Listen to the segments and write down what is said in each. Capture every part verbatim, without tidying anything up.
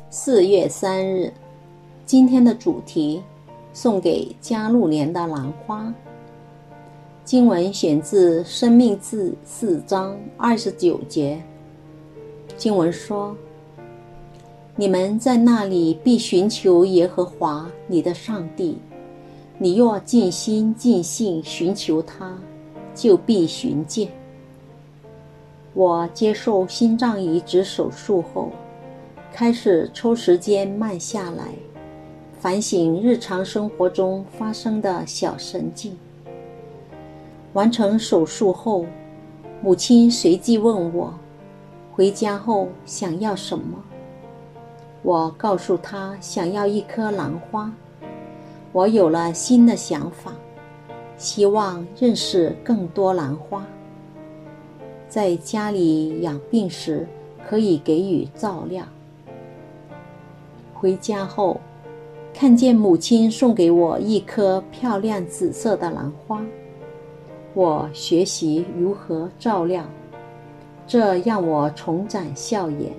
四月三日，今天的主题：送给加入年的兰花。经文选自《生命记》四章二十九节。经文说：你们在那里必寻求耶和华你的上帝，你若尽心尽性寻求他，就必寻见。我接受心脏移植手术后，开始抽时间慢下来，反省日常生活中发生的小神迹。完成手术后，母亲随即问我，回家后想要什么？我告诉她想要一颗兰花。我有了新的想法，希望认识更多兰花。在家里养病时，可以给予照料。回家后，看见母亲送给我一颗漂亮紫色的兰花，我学习如何照料，这让我重展笑颜。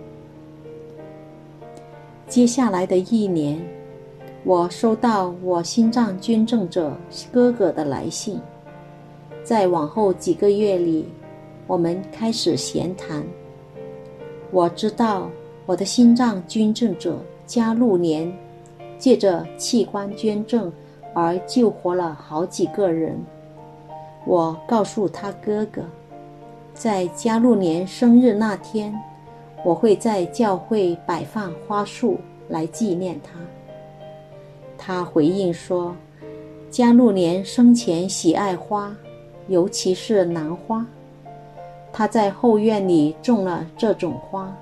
接下来的一年，我收到我心脏捐赠者哥哥的来信。在往后几个月里，我们开始闲谈。我知道我的心脏捐赠者加入年借着器官捐赠而救活了好几个人。我告诉他哥哥，在加入年生日那天，我会在教会摆放花束来纪念他。他回应说，加入年生前喜爱花，尤其是兰花。他在后院里种了这种花。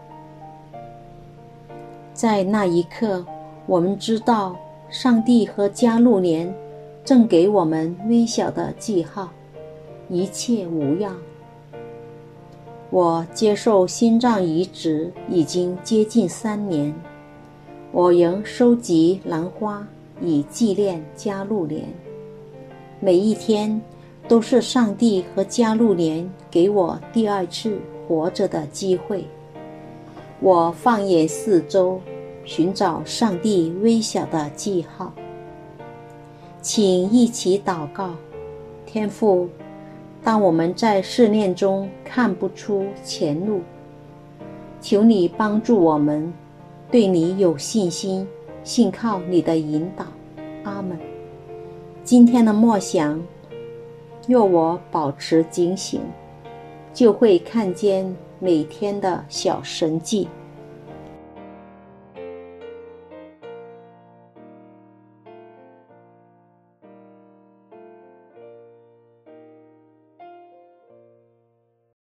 在那一刻，我们知道上帝和加入年正给我们微小的记号，一切无恙。我接受心脏移植已经接近三年，我仍收集兰花以纪念加入年。每一天都是上帝和加入年给我第二次活着的机会。我放眼四周，寻找上帝微小的记号。请一起祷告。天父，当我们在试炼中看不出前路，求你帮助我们对你有信心，信靠你的引导。阿们。今天的默想，若我保持警醒，就会看见每天的小神迹。